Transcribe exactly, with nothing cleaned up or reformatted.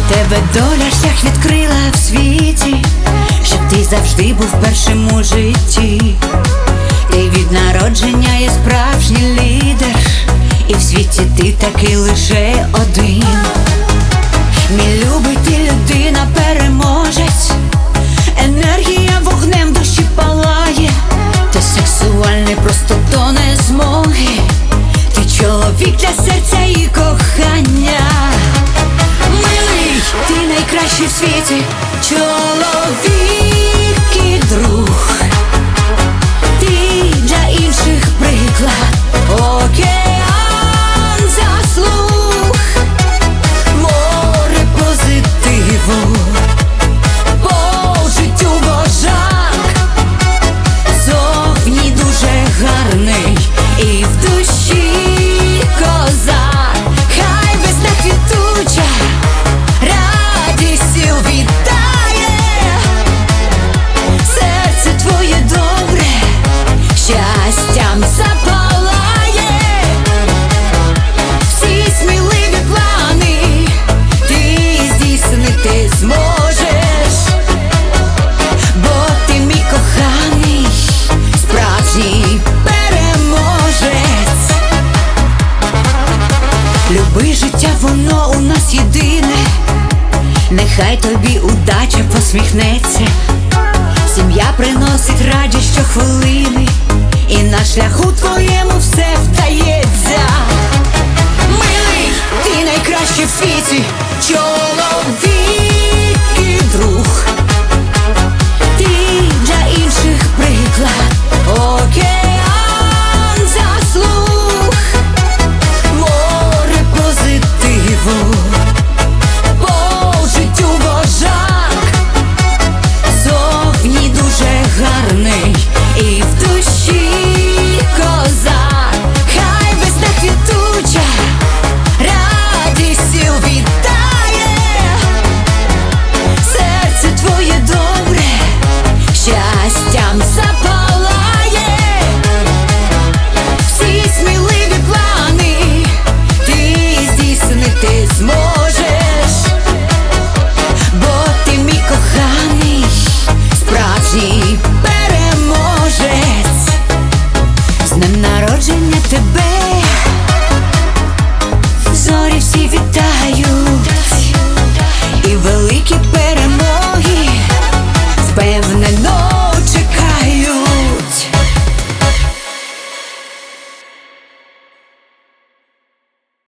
Тебе доля шлях відкрила в світі, щоб ти завжди був першим у житті. Ти від народження є справжній лідер, і в світі ти такий лише один. Мій любий, ти людина переможець, енергія вогнем душі палає. Ти сексуальний просто до незмоги, ти чоловік для серця і кохання. Милий, ти найкращий в світі, чоловік і друг. Ти для інших приклад, океан заслуг, море позитиву, по життю вожак. Зовні дуже гарний і в душі козак. Хай весна квітуча радістю вітає, серце твоє добре щастям запалає. Всі сміливі плани ти здійснити зможеш, бо ти мій коханий, справжній переможець. Люби життя, воно у нас єдине, нехай тобі удача посміхнеться. Сім'я приносить радість щохвилини, і на шляху твоєму все вдається. Милий, ти найкращий в світі,